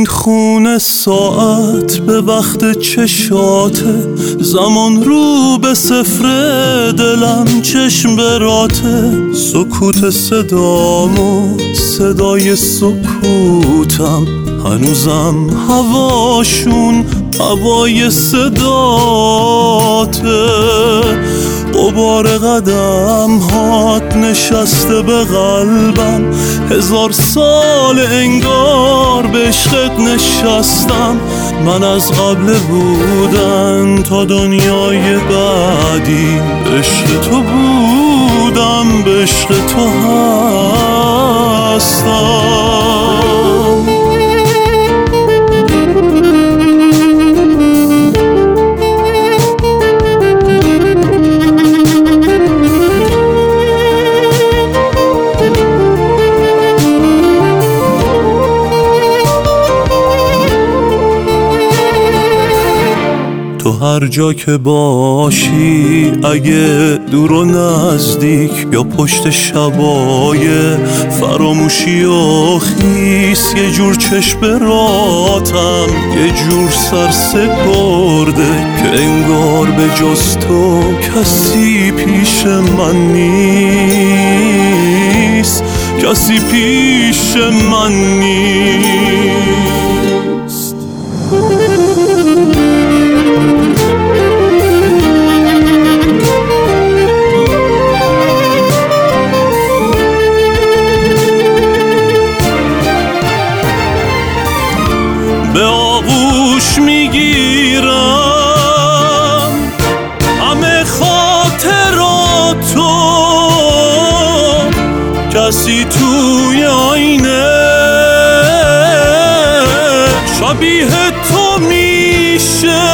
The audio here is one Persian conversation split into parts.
خونه ساعت به وقت چشاته، زمان رو به صفر دلم چشم براته. سکوت صدامو صدای سکوتم، هنوزم هواشون هوای صداته. غبار قدم هات نشسته به قلبم، 1000 سال انگار به عشقت نشستم. من از قبل بودن تا دنیای بعدی، عشق تو بودم به عشق تو هستم. تو هر جا که باشی، اگه دور و نزدیک یا پشت شبای فراموشی و خیس، یه جور چشم راتم، یه جور سر سپرده که انگار به جز تو کسی پیش من نیست، کسی پیش من نیست. به آغوش میگیرم همه خاطراتو، کسی توی آینه شبیه تو میشه.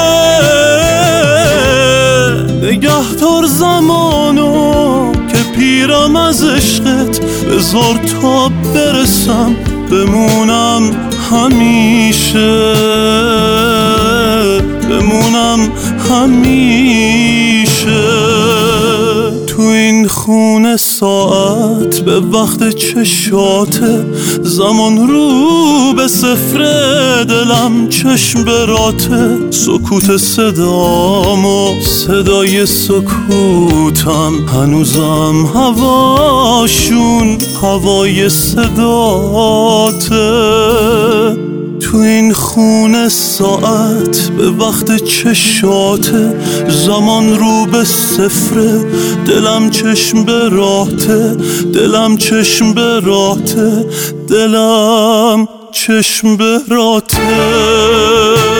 نگهدار زمانو که پیرم از عشقت، بذار تا برسم بمونم همیشه، بمونم همیشه. تو این خونه ساعت به وقت چشاته، زمان رو به صفر دلم چشم براته. سکوت صدامو صدای سکوتم، هنوزم هواشون هوای صداته. تو این خونه ساعت به وقت چشاته، زمان رو به صفره، دلم چشم براته، دلم چشم براته، دلم چشم براته.